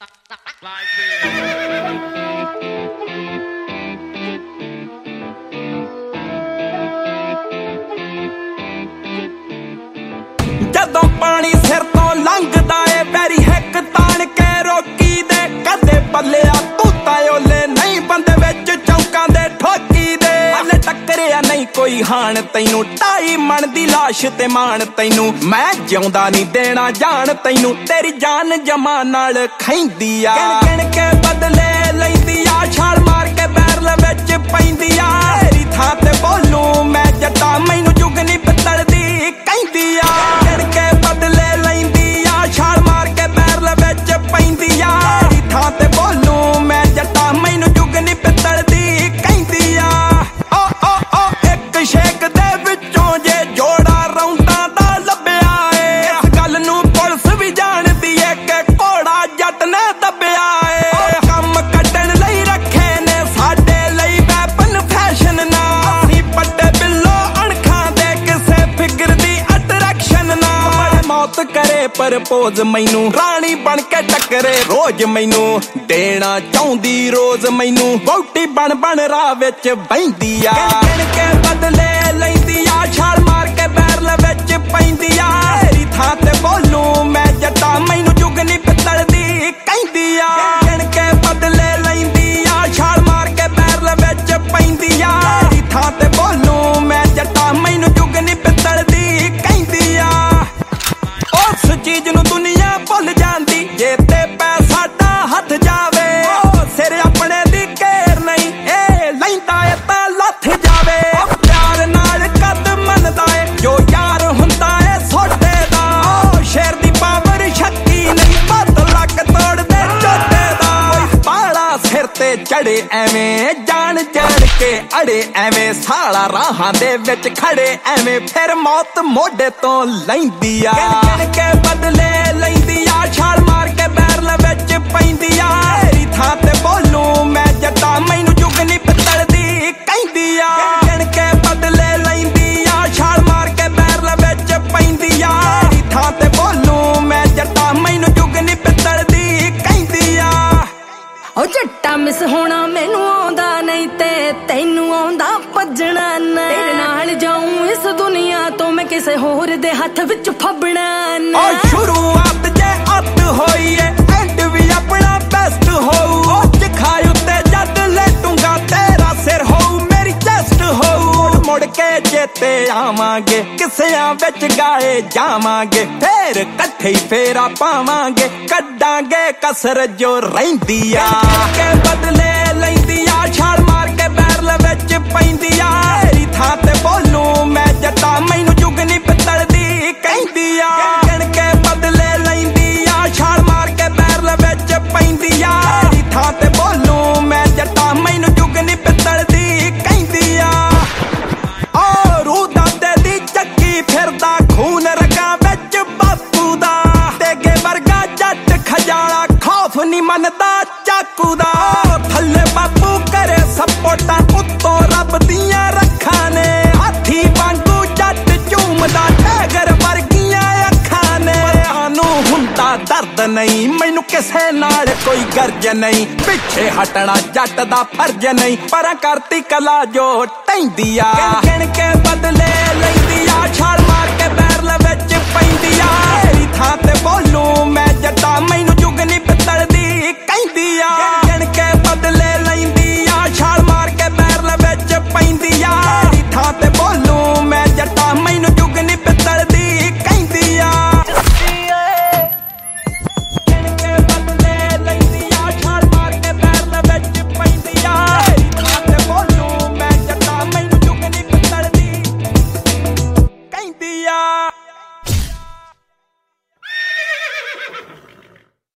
ਜਦੋਂ ਪਾਣੀ ਸਿਰ ਤੋਂ ਲੰਘਦਾ ਏ ਪੈਰੀ ਹਿੱਕ ਤਾਣ ਕੇ ਰੋਕੀ ਦੇ ਕਦੇ ਪੱਲਿਆ ਤੂੰ ਤਾਂ ਓਲੇ ਨਹੀਂ ਬੰਦੇ ਵਿੱਚ ਚੌਂਕਾਂ ਦੇ ਠੋਕੀ ਦੇ ਹਲੇ ਟੱਕਰਿਆ ਨਹੀਂ ਕੋਈ ਹਾਣ ਤੈਨੂੰ ਢਾਈ ਮਣ ਦੀ ਲਾਸ਼ ਤੇ ਮਾਣ ਤੈਨੂੰ ਮੈਂ ਜਿਉਂਦਾ ਨਹੀਂ ਦੇਣਾ ਜਾਣ ਤੈਨੂੰ ਤੇਰੀ ਜਾਨ ਜਮਾ ਨਾਲ ਖੈਂਦੀ ਆ ਗਿਣ ਕੇ ਬਦਲੇ ਲੈਂਦੀ ਆ ਛਾਲ ਮਾਰ ਕੇ ਬੈਰਲ ਵਿੱਚ ਪੈਂਦੀ ਆ ਤੇਰੀ ਥਾਂ ਤੇ ਬੋਲੂ ਮੈਂ ਜੱਟਾ ਮੈਨੂੰ ਜੁਗ ਨਹੀਂ ਪਿੱਤਲ ਦੀ ਕਹਿੰਦੀ ਆ ਗਿਣ ਕੇ ਬਦਲੇ ਲੈਂਦੀ ਆ ਛਾਲ ਮਾਰ ਕੇ ਬੈਰਲ ਵਿੱਚ ਪੈਂਦੀ ਆ ਤੇਰੀ ਥਾਂ ਤੇ ਬੋਲੂ ਮੈਂ ਜੱਟਾ ਮੈਨੂੰ ਜੁਗ ਨਹੀਂ ਪਿੱਤਲ ਦੀ ਕਹਿੰਦੀ ਆ ਓ ਓ ਓ ਇੱਕ ਸ਼ੇਕ ਦੇ ਵਿੱਚੋਂ ਜੇ ਜੋੜਾ ਰੌਂਦਾਂ ਦਾ ਲੱਭਿਆ ਏ ਇਸ ਗੱਲ ਨੂੰ ਪੁਲਿਸ ਵੀ ਜਾਣਦੀ ਏ ਕਿ ਘੋੜਾ ਜੱਟ ਨੇ ਦੱਬਿਆ ਏ ਕੰਮ ਕੱਢਣ ਲਈ ਰੱਖੇ ਨੇ ਸਾਡੇ ਲਈ ਵੈਪਨ ਫੈਸ਼ਨ ਨਾ ਅਸੀਂ ਪੱਟੇ ਬਿੱਲੋ ਅਣਖਾਂ ਦੇ ਕਿਸੇ ਫਿਕਰ ਦੀ ਅਟਰੈਕਸ਼ਨ ਨਾ ਮੌਤ ਕਰੇ ਪਰਪੋਜ਼ ਮੈਨੂੰ ਰਾਣੀ ਬਣ ਕੇ ਟੱਕਰੇ ਰੋਜ਼ ਮੈਨੂੰ ਦੇਣਾ ਚਾਹੁੰਦੀ ਰੋਜ਼ ਮੈਨੂੰ ਵਹੁਟੀ ਬਣ ਬਣ ਰਾਹ ਵਿੱਚ ਬਹਿੰਦੀ ਆ ਗਿਣ ਕੇ ਬਦਲੇ ਲੈਂਦੀ ਆ ਛਾਲ ਮਾਰ ਕੇ ਬੈਰਲ ਵਿੱਚ ਪੈਂਦੀ ਆ ਤੇਰੀ ਥਾਂ ਤੇ ਬੋਲੂ ਮੈਂ ਜੱਟਾ ਮੈਨੂੰ ਜੁਗ ਨਹੀਂ ਪਿੱਤਲ ਦੀ ਕਹਿੰਦੀ ਆ ਗਿਣ ਕੇ ਬਦਲੇ ਲੈਂਦੀ ਆ ਛਾਲ ਮਾਰ ਕੇ ਬੈਰਲ ਵਿੱਚ ਪੈਂਦੀ ਆ ਤੇਰੀ ਥਾਂ ਤੇ ਬੋਲੂ ਮੈਂ ਜੱਟਾ ਮੈਨੂੰ ਜੁਗ ਨਹੀਂ ਪਿੱਤਲ ਦੀ ਕਹਿੰਦੀ ਆ ਉਸ ਚੀਜ਼ ਨੂੰ ਦੁਨੀਆ ਭੁੱਲ ਜਾਂਦੀ ਜੇ ਤੇ ਪੈਸਾ ਦਾ ਹੱਥ ਜਾਵੇ ਸਿਰ ਆਪਣੇ ਦੀ ਘੇਰ ਨਹੀਂ ਇਹ ਲੈਂਦਾ ਏ ਤਾਂ ਲੱਥ ਜਾਵੇ ਪਿਆਰ ਨਾਲ ਕਦ ਮੰਨਦਾ ਏ ਜੋ ਯਾਰ ਹੁੰਦਾ ਏ ਸੋਟੇ ਦਾ ਸ਼ੇਰ ਦੀ ਪਾਵਰ ਸ਼ੱਕੀ ਨਹੀਂ ਪੱਤ ਲੱਕ ਤੋੜਦੇ ਝੋਟੇ ਦਾ ਕੋਈ ਪਾਲਾ ਸਿਰ ਤੇ ਚੜੇ ਐਵੇਂ ਜਾਨ ਚੜ ਕੇ ਅੜੇ ਐਵੇਂ ਸਾਲਾ ਰਾਹਾਂ ਦੇ ਵਿੱਚ ਖੜੇ ਐਵੇਂ ਫਿਰ ਮੌਤ ਮੋਢੇ ਤੋਂ ਲੈਂਦੀ ਆ ਗਿਣ ਕੇ ਬਦਲੇ ਲੈਂਦੀ ਆ ਛਾਲ ਮਾਰ ਕੇ ਬੈਰਲ ਵਿੱਚ ਪੈਂਦੀ ਆ ਤੇਰੀ ਥਾਂ ਤੇ ਬੋਲੂ ਮੈਂ ਜੱਟਾ ਮੈਨੂੰ ਜੁਗ ਨਹੀਂ ਪਿੱਤਲ ਦੀ ਕਹਿੰਦੀ ਆ ਗਿਣ ਕੇ ਬਦਲੇ ਲੈਂਦੀ ਆ ਛਾਲ ਮਾਰ ਕੇ ਬੈਰਲ ਵਿੱਚ ਪੈਂਦੀ ਆ ਤੇਰੀ ਥਾਂ ਤੇ ਬੋਲੂ ਮੈਂ ਜੱਟਾ ਮੈਨੂੰ ਜੁਗ ਨਹੀਂ ਪਿੱਤਲ ਦੀ ਕਹਿੰਦੀ ਆ ਓ ਜੱਟਾ ਮਿਸ ਹੋਣਾ ਮੈਨੂੰ ਆਉਂਦਾ ਨਹੀਂ ਤੇ ਤੈਨੂੰ ਆਉਂਦਾ ਭੱਜਣਾ ਨਾ ਤੇਰੇ ਨਾਲ ਜਾਊਂ ਇਸ ਦੁਨੀਆ ਤੋਂ ਮੈਂ ਕਿਸੇ ਹੋਰ ਦੇ ਹੱਥ ਵਿੱਚ ਫੱਬਣਾ ਨਾ ਓ ਸ਼ੁਰੂਆਤ ਜੇ ਅੱਤ ਹੋਈ ਏ ਐਂਡ ਵੀ ਆਪਣਾ ਬੈਸਟ ਹੋਊ ਓ ਚਖਾਈ ਉੱਤੇ ਜਦ ਲੈਟੂੰਗਾ ਤੇਰਾ ਸਿਰ ਹੋਊ ਮੇਰੀ ਚੈਸਟ ਹੋਊ ਮੁੜ ਕੇ ਚੇਤੇ ਆਵਾਂਗੇ ਕਿਸਿਆਂ ਵਿੱਚ ਗਾਏ ਜਾਵਾਂਗੇ ਫੇਰ ਇਕੱਠੇ ਹੀ ਫੇਰਾ ਪਾਵਾਂਗੇ ਕੱਢਾਂਗੇ ਕਸਰ ਜੋ ਰਹਿੰਦੀ ਆ ਕੇ ਬਦਲੇ ਲੈਂਦੀ ਆ ਛਾਲ ਮਾਰ ਕੇ ਬੈਰਲ ਵਿੱਚ ਪੈਂਦੀ ਆ ਤੇਰੀ ਥਾਂ ਤੇ ਬੋਲੂ ਮੈਂ ਜੱਟਾ ਮੈਨੂੰ ਜੁਗ ਨਹੀਂ ਪਿੱਤਲ ਦੀ ਕਹਿੰਦੀ ਆ ਗਿਣ ਕੇ ਬਦਲੇ ਲੈਂਦੀ ਆ ਛਾਲ ਮਾਰ ਕੇ ਬੈਰਲ ਵਿੱਚ ਪੈਂਦੀ ਆ ਤੇਰੀ ਥਾਂ ਤੇ ਬੋਲੂ ਮੈਂ ਜੱਟਾ ਮੈਨੂੰ ਜੁਗ ਨਹੀਂ ਪਿੱਤਲ ਦੀ ਕਹਿੰਦੀ ਆ ਓ ਰੂਹ ਦਾਦੇ ਦੀ ਚੱਕੀ ਫਿਰਦਾ ਖੂਨ ਰਗਾਂ ਵਿੱਚ ਬਾਪੂ ਦਾ ਤੇਗੇ ਵਰਗਾ ਜੱਟ ਖਜਾਲਾ ਖੌਫ ਨਹੀਂ ਮੰਨਦਾ ਚਾਕੂ ਦਾ ਥੱਲੇ ਬਾਪੂ ਕਰੇ ਸਪੋਟਾਂ ਉੱਤੋਂ ਰੱਬ ਦੀਆਂ ਰੱਖਾਂ ਨੇ ਹਾਥੀ ਵਾਂਗੂ ਜੱਟ ਝੂਮਦਾ ਟਾਈਗਰ ਵਰਗੀਆਂ ਅੱਖਾਂ ਨੇ ਸਾਨੂੰ ਹੁੰਦਾ ਦਰਦ ਨਹੀਂ ਮੈਨੂੰ ਕਿਸੇ ਨਾਲ ਕੋਈ ਗਰਜ ਨਹੀਂ ਪਿੱਛੇ ਹਟਣਾ ਜੱਟ ਦਾ ਫਰਜ਼ ਨਹੀਂ ਪਰਾਂ ਕਰਤੀ ਕਲਾ ਜੋ ਟੈਂਦੀ ਆ ਗਿਣ ਕੇ ਬਦਲੇ ਲੈਂਦੀ ਆ ਛਾਲ ਮਾਰ ਕੇ ਬੈਰਲ ਵਿੱਚ ਪੈਂਦੀ ਆ ਤੇਰੀ ਥਾਂ ਤੇ ਬੋਲ